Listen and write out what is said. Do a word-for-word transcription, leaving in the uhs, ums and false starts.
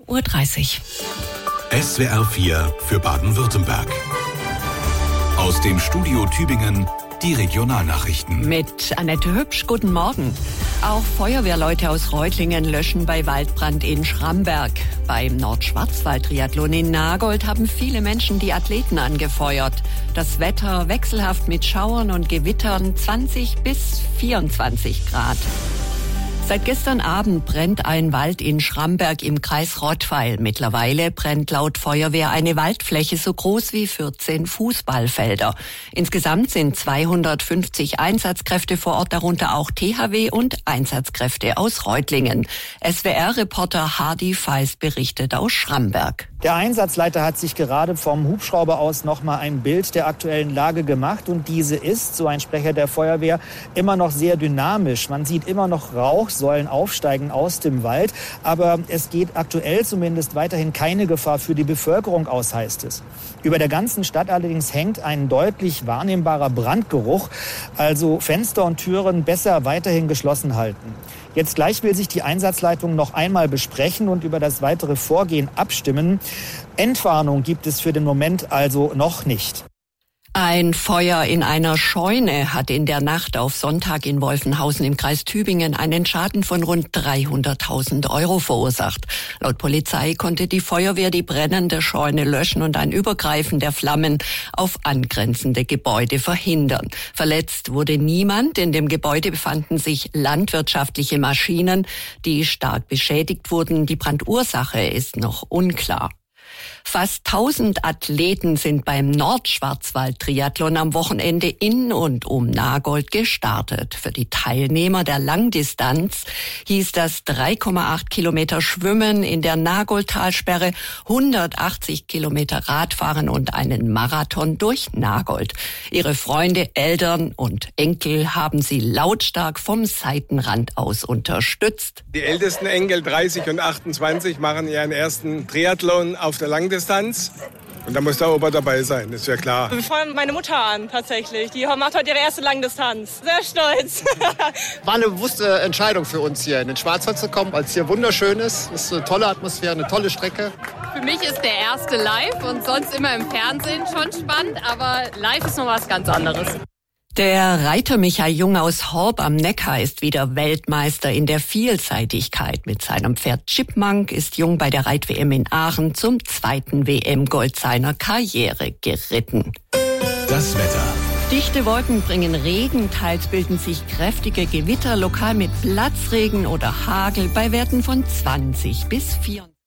Uhr dreißig. S W R vier für Baden-Württemberg. Aus dem Studio Tübingen die Regionalnachrichten. Mit Annette Hübsch, guten Morgen. Auch Feuerwehrleute aus Reutlingen löschen bei Waldbrand in Schramberg. Beim Nordschwarzwald-Triathlon in Nagold haben viele Menschen die Athleten angefeuert. Das Wetter wechselhaft mit Schauern und Gewittern, zwanzig bis vierundzwanzig Grad. Seit gestern Abend brennt ein Wald in Schramberg im Kreis Rottweil. Mittlerweile brennt laut Feuerwehr eine Waldfläche so groß wie vierzehn Fußballfelder. Insgesamt sind zweihundertfünfzig Einsatzkräfte vor Ort, darunter auch T H W und Einsatzkräfte aus Reutlingen. S W R-Reporter Hardy Feist berichtet aus Schramberg. Der Einsatzleiter hat sich gerade vom Hubschrauber aus nochmal ein Bild der aktuellen Lage gemacht. Und diese ist, so ein Sprecher der Feuerwehr, immer noch sehr dynamisch. Man sieht immer noch Rauchsäulen aufsteigen aus dem Wald. Aber es geht aktuell zumindest weiterhin keine Gefahr für die Bevölkerung aus, heißt es. Über der ganzen Stadt allerdings hängt ein deutlich wahrnehmbarer Brandgeruch. Also Fenster und Türen besser weiterhin geschlossen halten. Jetzt gleich will sich die Einsatzleitung noch einmal besprechen und über das weitere Vorgehen abstimmen. Entwarnung gibt es für den Moment also noch nicht. Ein Feuer in einer Scheune hat in der Nacht auf Sonntag in Wolfenhausen im Kreis Tübingen einen Schaden von rund dreihunderttausend Euro verursacht. Laut Polizei konnte die Feuerwehr die brennende Scheune löschen und ein Übergreifen der Flammen auf angrenzende Gebäude verhindern. Verletzt wurde niemand. In dem Gebäude befanden sich landwirtschaftliche Maschinen, die stark beschädigt wurden. Die Brandursache ist noch unklar. Fast tausend Athleten sind beim Nordschwarzwald-Triathlon am Wochenende in und um Nagold gestartet. Für die Teilnehmer der Langdistanz hieß das drei Komma acht Kilometer Schwimmen in der Nagoldtalsperre, hundertachtzig Kilometer Radfahren und einen Marathon durch Nagold. Ihre Freunde, Eltern und Enkel haben sie lautstark vom Seitenrand aus unterstützt. Die ältesten Enkel, dreißig und achtundzwanzig, machen ihren ersten Triathlon auf der Langdistanz. Und da muss der Opa dabei sein, ist ja klar. Wir feuern meine Mutter an, tatsächlich. Die macht heute ihre erste Langdistanz. Sehr stolz. War eine bewusste Entscheidung für uns, hier in den Schwarzwald zu kommen, weil es hier wunderschön ist. Es ist eine tolle Atmosphäre, eine tolle Strecke. Für mich ist der erste live und sonst immer im Fernsehen schon spannend, aber live ist noch was ganz anderes. Der Reiter Michael Jung aus Horb am Neckar ist wieder Weltmeister in der Vielseitigkeit. Mit seinem Pferd Chipmunk ist Jung bei der Reit-W M in Aachen zum zweiten W M-Gold seiner Karriere geritten. Das Wetter. Dichte Wolken bringen Regen, teils bilden sich kräftige Gewitter, lokal mit Platzregen oder Hagel bei Werten von zwanzig bis vierundzwanzig.